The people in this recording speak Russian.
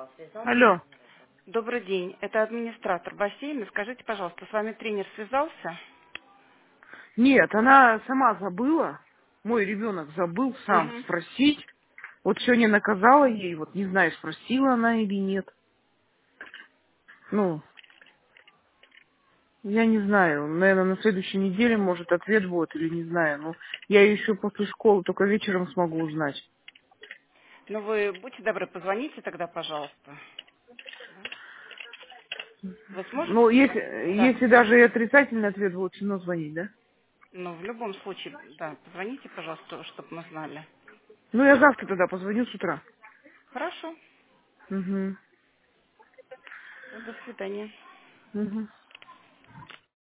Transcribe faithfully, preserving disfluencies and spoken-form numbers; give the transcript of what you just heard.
Алло. Добрый день, это администратор бассейна. Скажите, пожалуйста, с вами тренер связался? Нет, она сама забыла. Мой ребенок забыл сам Угу. спросить. Вот сегодня наказала ей, вот не знаю, спросила она или нет. Ну, я не знаю. Наверное, на следующей неделе, может, ответ будет или не знаю. Ну, я еще после школы только вечером смогу узнать. Ну, вы будьте добры, позвоните тогда, пожалуйста. Вы сможете Ну, если, позвонить? Да. если даже и отрицательный ответ будет, все равно звонить, да? Ну, в любом случае, да, позвоните, пожалуйста, чтобы мы знали. Ну, я завтра тогда позвоню с утра. Хорошо. Угу. До свидания. Угу.